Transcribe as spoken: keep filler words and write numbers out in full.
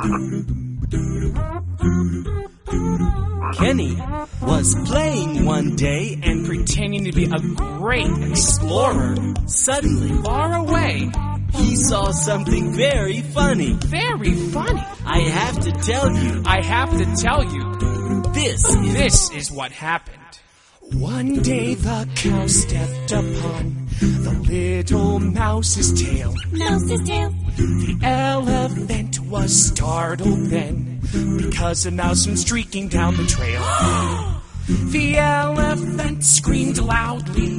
Kenny was playing one day and pretending to be a great explorer. Suddenly, Far away. he saw something very funny. Very funny. I have to tell you, I have to tell you, this is... this is what happened. One day the cow stepped upon the little mouse's tail. Mouse's tail. The elephant was startled then, because a mouse went streaking down the trail. The elephant screamed loudly.